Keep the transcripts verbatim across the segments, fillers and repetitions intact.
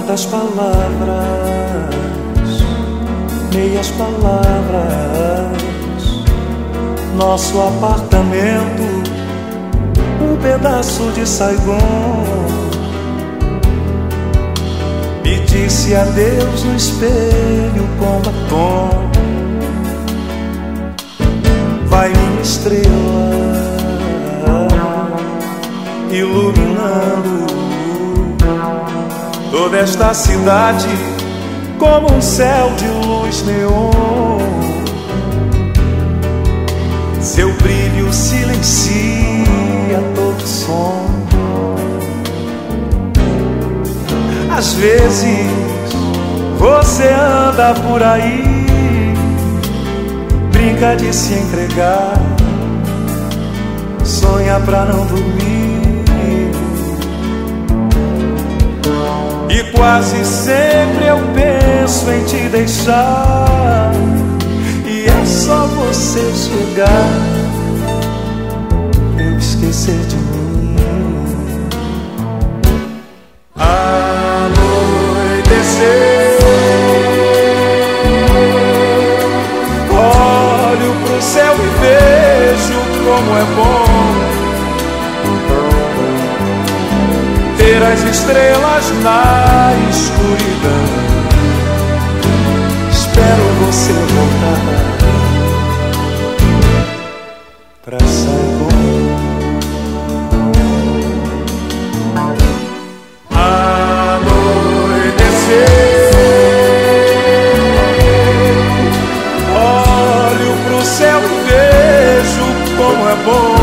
Tantas palavras, meias palavras. Nosso apartamento, um pedaço de Saigon. Me disse adeus no espelho com batom. Vai minha estrela, iluminando toda esta cidade como um céu de luz neon. Seu brilho silencia todo som. Às vezes você anda por aí, brinca de se entregar, sonha pra não dormir. E quase sempre eu penso em te deixar, e é só você chegar pra eu esquecer de mim. Anoitecer, olho pro céu e vejo como é bom ter as estrelas na escuridão. Espero você voltar pra Saigon. Anoitecer, olho pro céu e vejo como é bom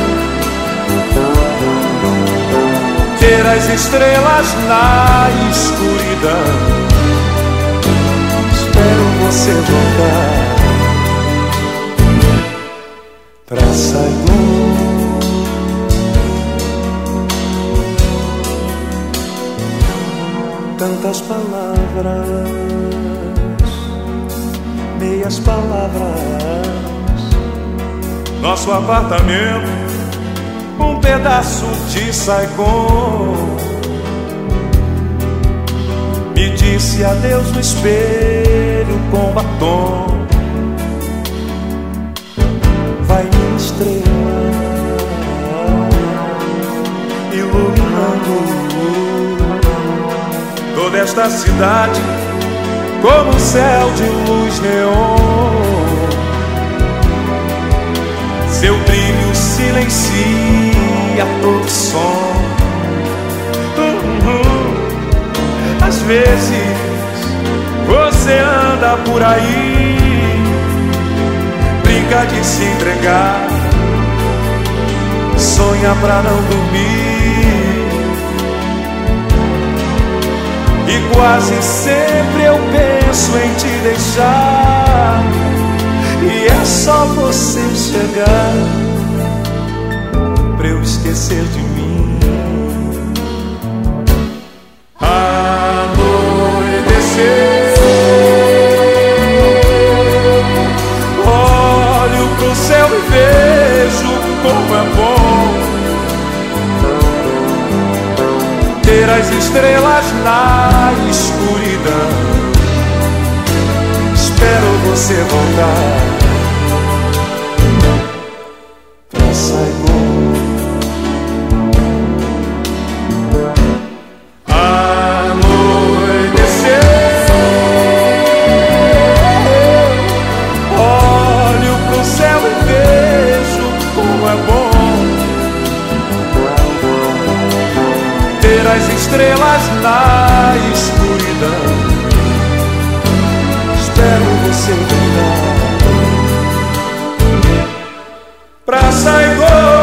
ter as estrelas na escuridão. Espero você voltar pra Saigon. Tantas palavras, meias palavras. Nosso apartamento, um pedaço de Saigon. Me disse adeus no espelho com batom. Vai minha estrela, iluminando toda esta cidade como um céu de luz neon. Seu brilho silencia todo som. Uhum. Às vezes você anda por aí, brinca de se entregar, sonha pra não dormir. E quase sempre eu penso em te deixar, e é só você chegar pra eu esquecer de mim. Anoitecer, olho pro céu e vejo como é bom ter as estrelas na escuridão. Espero você voltar pra Saigon. Anoitecer, olho pro céu e vejo como é bom ter as estrelas na escuridão. Espero você voltar pra Saigon.